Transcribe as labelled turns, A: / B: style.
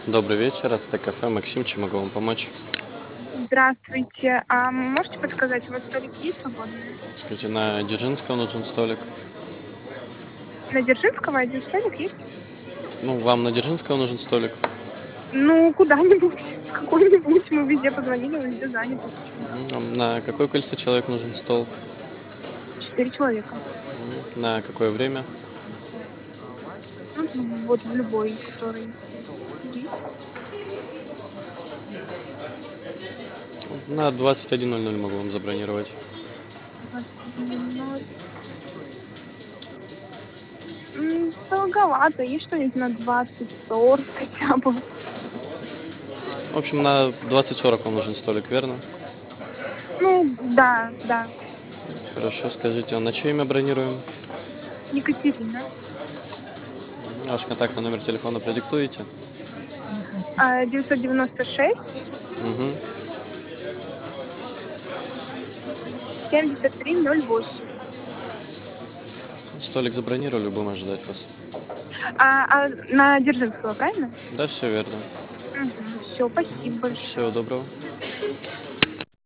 A: Добрый вечер, это кафе Максим, чем могу вам помочь?
B: Здравствуйте. А можете подсказать, у вас столики есть свободные?
A: Скажите, на Дзержинского нужен столик?
B: На Дзержинского один столик есть?
A: Ну, вам на Дзержинского нужен столик?
B: Ну, куда-нибудь, в какой-нибудь. Мы везде позвонили, везде заняты.
A: На какое количество человек нужен стол?
B: 4 человека.
A: На какое время?
B: Ну, вот в любой, который есть.
A: На 21:00 могу вам забронировать.
B: 21:00. Долговато. Есть что-нибудь на 20:40 хотя бы?
A: В общем, на 20:40 вам нужен столик, верно?
B: Ну, да, да.
A: Хорошо, скажите, а на чье имя бронируем?
B: Екатерина.
A: Ваш контактный номер телефона продиктуете?
B: 996
A: Угу.
B: 7308.
A: Столик забронировали, будем ожидать вас.
B: На Дзержинского, правильно?
A: Да, все верно.
B: Все, спасибо большое.
A: Всего доброго.